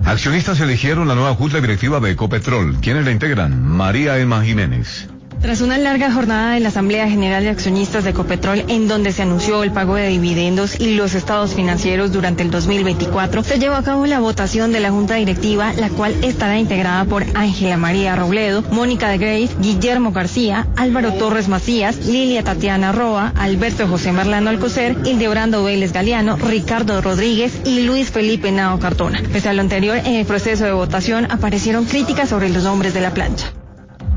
Accionistas eligieron la nueva junta directiva de Ecopetrol. ¿Quiénes la integran? María Emma Jiménez. Tras una larga jornada de la Asamblea General de Accionistas de Ecopetrol, en donde se anunció el pago de dividendos y los estados financieros durante el 2024, se llevó a cabo la votación de la Junta Directiva, la cual estará integrada por Ángela María Robledo, Mónica de Grace, Guillermo García, Álvaro Torres Macías, Lilia Tatiana Roa, Alberto José Marlano Alcocer, Hildebrando Vélez Galeano, Ricardo Rodríguez y Luis Felipe Nao Cartona. Pese a lo anterior, en el proceso de votación aparecieron críticas sobre los nombres de la plancha.